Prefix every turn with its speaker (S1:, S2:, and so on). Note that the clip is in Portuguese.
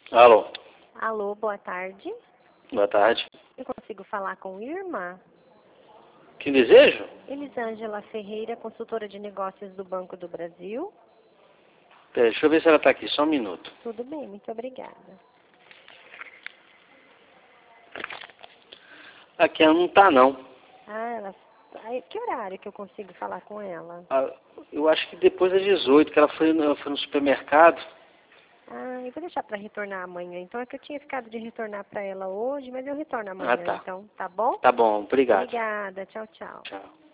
S1: Alô,
S2: Alô, boa tarde.
S1: boa tarde.
S2: Eu consigo falar com Irma?
S1: Que desejo?
S2: Elisângela Ferreira, consultora de negócios do Banco do Brasil.
S1: Pera, deixa eu ver se ela está aqui, só um minuto.
S2: Tudo bem, muito obrigada.
S1: Aqui ela não está, não.
S2: Que horário que eu consigo falar com ela?
S1: Eu acho que depois das 18, que ela foi no supermercado.
S2: Eu vou deixar para retornar amanhã. Então é que eu tinha ficado de retornar para ela hoje, mas eu retorno amanhã,
S1: Tá.
S2: então, tá bom?
S1: Tá bom, obrigado.
S2: Obrigada, tchau, tchau.
S1: Tchau.